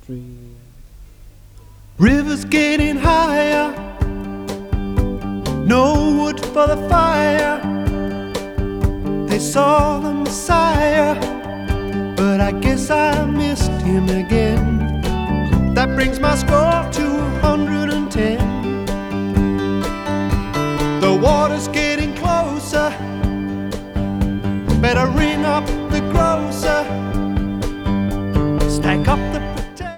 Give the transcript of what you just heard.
three. Rivers getting higher, no wood for the fire. They saw the Messiah, but I guess I missed him again. That brings my score to 110. The water's getting closer, better ring up the grocer.